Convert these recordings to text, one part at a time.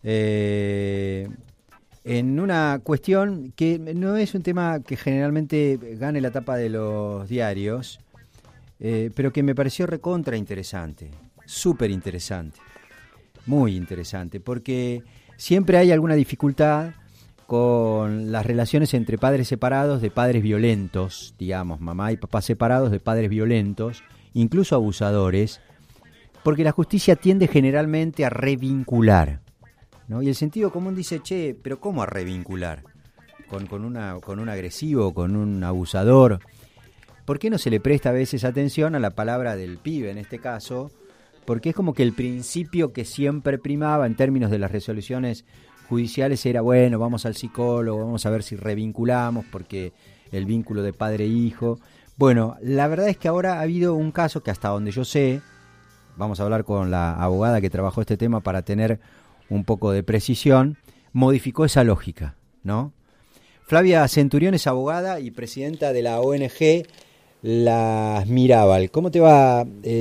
en una cuestión que no es un tema que generalmente gane la tapa de los diarios, pero que me pareció recontra interesante, súper interesante, muy interesante, porque siempre hay alguna dificultad con las relaciones entre padres separados de padres violentos, digamos, mamá y papá separados de padres violentos, incluso abusadores, porque la justicia tiende generalmente a revincular, ¿no? Y el sentido común dice, che, pero ¿cómo a revincular? Con un agresivo, con un abusador. ¿Por qué no se le presta a veces atención a la palabra del pibe en este caso? Porque es como que el principio que siempre primaba en términos de las resoluciones judiciales era, bueno, vamos al psicólogo, vamos a ver si revinculamos, porque el vínculo de padre e hijo. Bueno, la verdad es que ahora ha habido un caso que hasta donde yo sé, vamos a hablar con la abogada que trabajó este tema para tener un poco de precisión, modificó esa lógica, ¿no? Flavia Centurión es abogada y presidenta de la ONG Las Mirabal. ¿Cómo te va,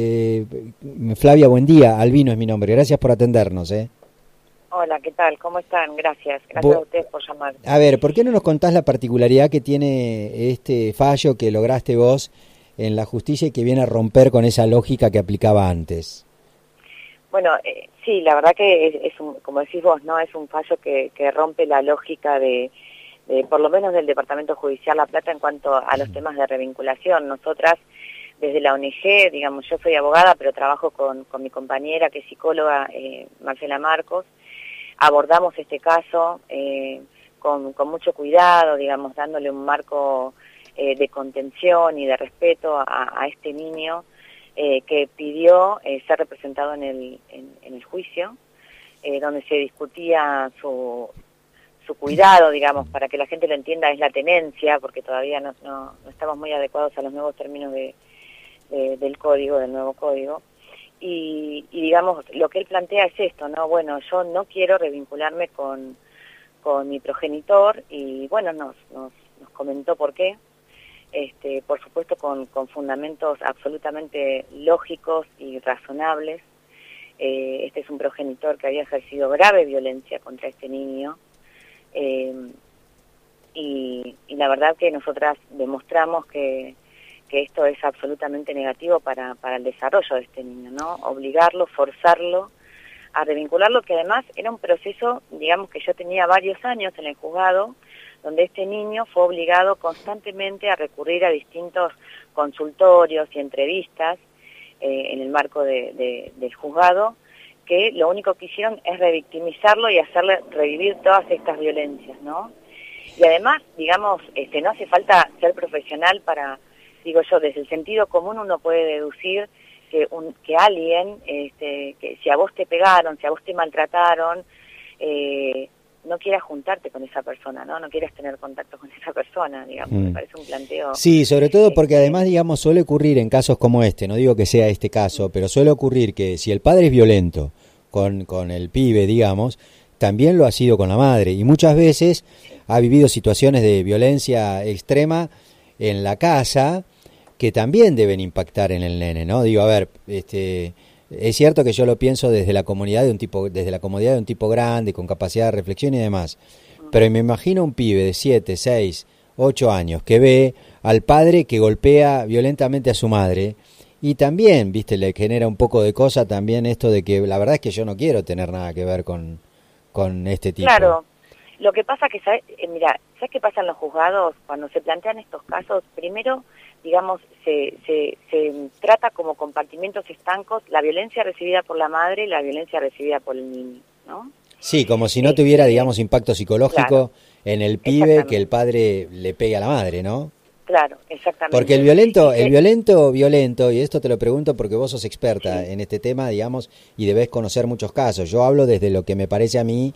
Flavia? Buen día. Albino es mi nombre. Gracias por atendernos, Hola, ¿qué tal? ¿Cómo están? Gracias. Gracias a ustedes por llamar. A ver, ¿por qué no nos contás la particularidad que tiene este fallo que lograste vos en la justicia y que viene a romper con esa lógica que aplicaba antes? Bueno, sí, la verdad que es un, como decís vos, ¿no? Es un fallo que rompe la lógica de por lo menos del Departamento Judicial La Plata en cuanto a los temas de revinculación. Nosotras, desde la ONG, digamos, yo soy abogada, pero trabajo con mi compañera que es psicóloga, Marcela Marcos. Abordamos este caso con mucho cuidado, digamos, dándole un marco de contención y de respeto a este niño que pidió ser representado en el juicio, donde se discutía su cuidado, digamos, para que la gente lo entienda, es la tenencia, porque todavía no estamos muy adecuados a los nuevos términos del código, del nuevo código. Y digamos, lo que él plantea es esto, ¿no? Bueno, yo no quiero revincularme con mi progenitor y bueno, nos comentó por qué. Por supuesto con fundamentos absolutamente lógicos y razonables. Este es un progenitor que había ejercido grave violencia contra este niño y la verdad que nosotras demostramos que esto es absolutamente negativo para el desarrollo de este niño, ¿no? Obligarlo, forzarlo a revincularlo, que además era un proceso, digamos, que yo tenía varios años en el juzgado, donde este niño fue obligado constantemente a recurrir a distintos consultorios y entrevistas en el marco del juzgado, que lo único que hicieron es revictimizarlo y hacerle revivir todas estas violencias, ¿no? Y además, digamos, no hace falta ser profesional para, digo yo, desde el sentido común uno puede deducir que alguien, que si a vos te pegaron, si a vos te maltrataron, no quieras juntarte con esa persona, ¿no? No quieras tener contacto con esa persona, digamos, me parece un planteo. Sí, sobre todo porque además, digamos, suele ocurrir en casos como este, no digo que sea este caso, pero suele ocurrir que si el padre es violento con el pibe, digamos, también lo ha sido con la madre, y muchas veces ha vivido situaciones de violencia extrema en la casa que también deben impactar en el nene, ¿no? Digo, a ver, es cierto que yo lo pienso desde la comodidad de un tipo grande, con capacidad de reflexión y demás, pero me imagino un pibe de 7, 6, 8 años que ve al padre que golpea violentamente a su madre y también, viste, le genera un poco de cosa también esto de que la verdad es que yo no quiero tener nada que ver con este tipo. Claro, lo que pasa que, mira, ¿sabes qué pasa en los juzgados? Cuando se plantean estos casos, primero, digamos, se trata como compartimentos estancos la violencia recibida por la madre y la violencia recibida por el niño, ¿no? Sí, como si no tuviera, digamos, impacto psicológico, claro, en el pibe que el padre le pegue a la madre, ¿no? Claro, exactamente. Porque el violento, y esto te lo pregunto porque vos sos experta en este tema, digamos, y debés conocer muchos casos. Yo hablo desde lo que me parece a mí,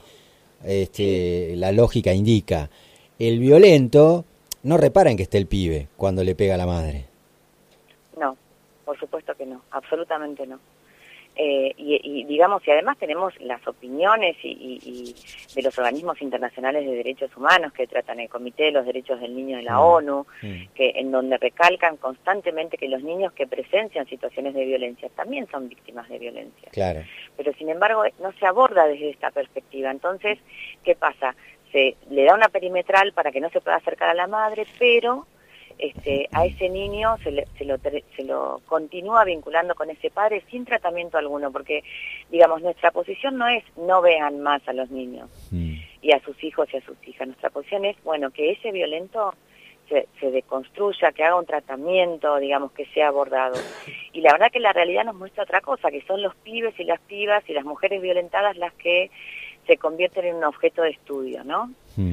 la lógica indica. El violento no repara en que esté el pibe cuando le pega a la madre. No, por supuesto que no, absolutamente no. y digamos, y además tenemos las opiniones y de los organismos internacionales de derechos humanos que tratan el Comité de los Derechos del Niño de la ONU, que en donde recalcan constantemente que los niños que presencian situaciones de violencia también son víctimas de violencia. Claro. Pero sin embargo no se aborda desde esta perspectiva. Entonces, ¿qué pasa? Se le da una perimetral para que no se pueda acercar a la madre, pero a ese niño se lo continúa vinculando con ese padre sin tratamiento alguno, porque, digamos, nuestra posición no es no vean más a los niños y a sus hijos y a sus hijas. Nuestra posición es, bueno, que ese violento se deconstruya, que haga un tratamiento, digamos, que sea abordado. Y la verdad que la realidad nos muestra otra cosa, que son los pibes y las pibas y las mujeres violentadas las que se convierten en un objeto de estudio, ¿no?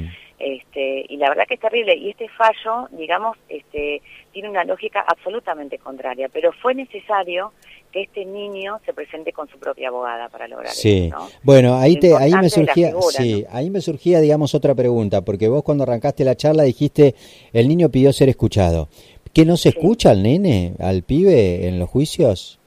Y la verdad que es terrible, y este fallo, digamos, tiene una lógica absolutamente contraria, pero fue necesario que este niño se presente con su propia abogada para lograr eso, ¿no? Bueno, ahí me surgía, figura, ¿no? Ahí me surgía, digamos, otra pregunta, porque vos cuando arrancaste la charla dijiste, el niño pidió ser escuchado. ¿Qué no se escucha al nene, al pibe en los juicios?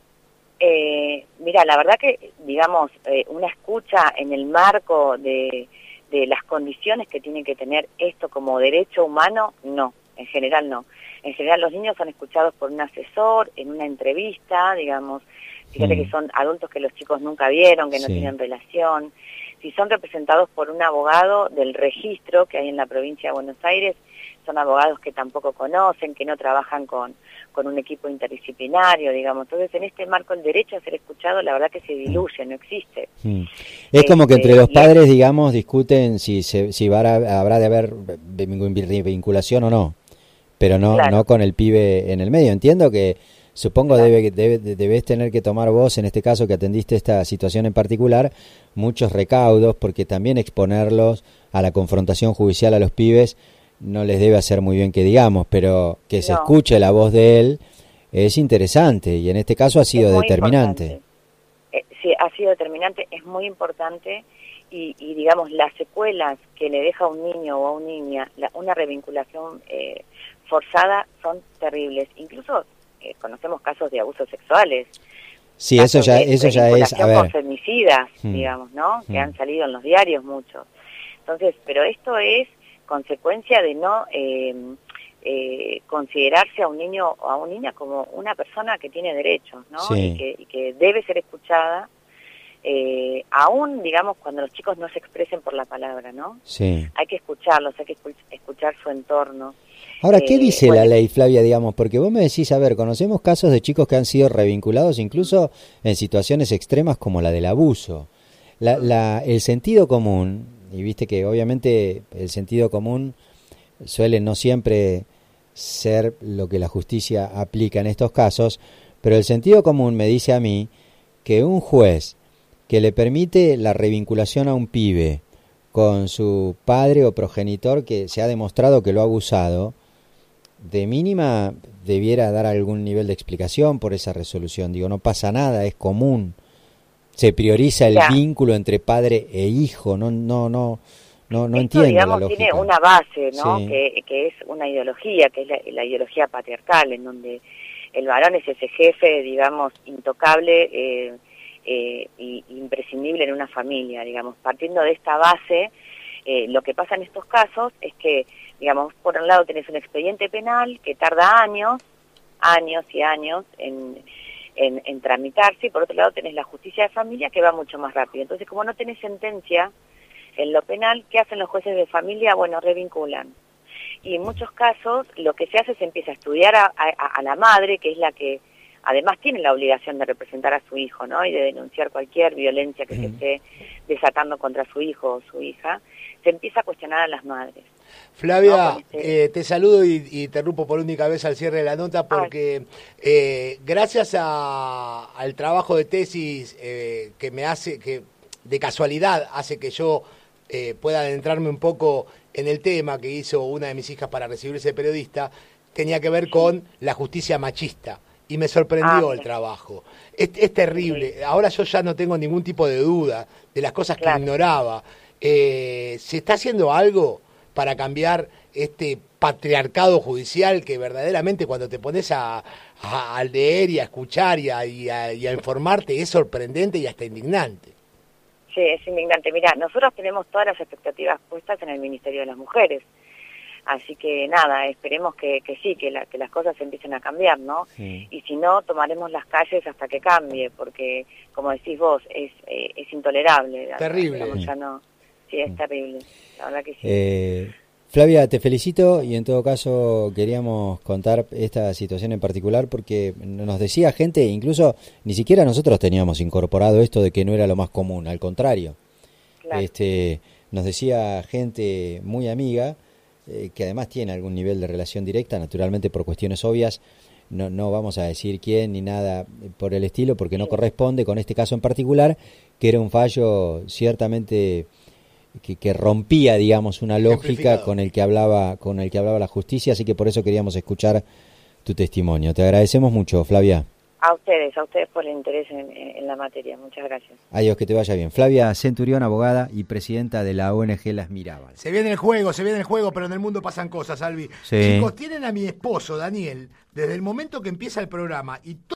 Mira, la verdad que, digamos, una escucha en el marco de las condiciones que tiene que tener esto como derecho humano, no, en general no. En general los niños son escuchados por un asesor, en una entrevista, digamos, fíjate que son adultos que los chicos nunca vieron, que no tienen relación. Si son representados por un abogado del registro que hay en la provincia de Buenos Aires, son abogados que tampoco conocen, que no trabajan con un equipo interdisciplinario, digamos. Entonces, en este marco, el derecho a ser escuchado, la verdad que se diluye, no existe. Es como que entre los padres, digamos, discuten si habrá de haber vinculación o no, pero no con el pibe en el medio. Entiendo que, supongo, debes tener que tomar vos, en este caso que atendiste esta situación en particular, muchos recaudos, porque también exponerlos a la confrontación judicial a los pibes no les debe hacer muy bien que digamos, pero que se escuche la voz de él es interesante, y en este caso ha sido determinante. Sí, ha sido determinante, es muy importante, y digamos, las secuelas que le deja a un niño o a una niña una revinculación forzada son terribles. Incluso conocemos casos de abusos sexuales. Sí, eso ya es, a ver, con femicidas, digamos, ¿no? Que han salido en los diarios muchos. Entonces, pero esto es consecuencia de no considerarse a un niño o a una niña como una persona que tiene derechos, ¿no? Y que debe ser escuchada, aún, digamos, cuando los chicos no se expresen por la palabra, ¿no? Sí. Hay que escucharlos, hay que escuchar su entorno. Ahora, ¿qué dice la ley, Flavia, digamos? Porque vos me decís, a ver, conocemos casos de chicos que han sido revinculados incluso en situaciones extremas como la del abuso. El sentido común, y viste que obviamente el sentido común suele no siempre ser lo que la justicia aplica en estos casos, pero el sentido común me dice a mí que un juez que le permite la revinculación a un pibe con su padre o progenitor que se ha demostrado que lo ha abusado, de mínima debiera dar algún nivel de explicación por esa resolución. Digo, no pasa nada, es común. Se prioriza el vínculo entre padre e hijo, no entiendo, digamos, la lógica. Tiene una base, ¿no? Sí. Que es una ideología, que es la ideología patriarcal, en donde el varón es ese jefe, digamos, intocable y imprescindible en una familia, digamos. Partiendo de esta base, lo que pasa en estos casos es que, digamos, por un lado tenés un expediente penal que tarda años y años en tramitarse, y por otro lado tenés la justicia de familia que va mucho más rápido. Entonces, como no tenés sentencia en lo penal, ¿qué hacen los jueces de familia? Bueno, revinculan. Y en muchos casos lo que se hace es empieza a estudiar a la madre, que es la que además tiene la obligación de representar a su hijo, ¿no? Y de denunciar cualquier violencia que se esté desatando contra su hijo o su hija. Se empieza a cuestionar a las madres. Flavia, te saludo y te interrumpo por única vez al cierre de la nota porque gracias al trabajo de tesis que me hace, que de casualidad hace que yo pueda adentrarme un poco en el tema que hizo una de mis hijas para recibirse de periodista, tenía que ver con la justicia machista. Y me sorprendió el trabajo. Es terrible. Ahora yo ya no tengo ningún tipo de duda de las cosas que ignoraba. ¿Se está haciendo algo para cambiar este patriarcado judicial que verdaderamente cuando te pones a leer y a escuchar y a informarte es sorprendente y hasta indignante. Sí, es indignante. Mira, nosotros tenemos todas las expectativas puestas en el Ministerio de las Mujeres. Así que nada, esperemos que sí, que las cosas empiecen a cambiar, ¿no? Sí. Y si no, tomaremos las calles hasta que cambie, porque, como decís vos, es intolerable. Terrible. Digamos, ya no, sí, es terrible, la verdad que sí. Flavia, te felicito y en todo caso queríamos contar esta situación en particular porque nos decía gente, incluso ni siquiera nosotros teníamos incorporado esto de que no era lo más común, al contrario. Claro. Nos decía gente muy amiga, que además tiene algún nivel de relación directa, naturalmente por cuestiones obvias, no vamos a decir quién ni nada por el estilo, porque no corresponde con este caso en particular, que era un fallo ciertamente que rompía, digamos, una lógica con el que hablaba la justicia, así que por eso queríamos escuchar tu testimonio. Te agradecemos mucho, Flavia. A ustedes por el interés en la materia. Muchas gracias. Adiós, que te vaya bien. Flavia Centurión, abogada y presidenta de la ONG Las Mirabal. Se viene el juego, pero en el mundo pasan cosas, Albi. Sí. Chicos, tienen a mi esposo, Daniel, desde el momento que empieza el programa y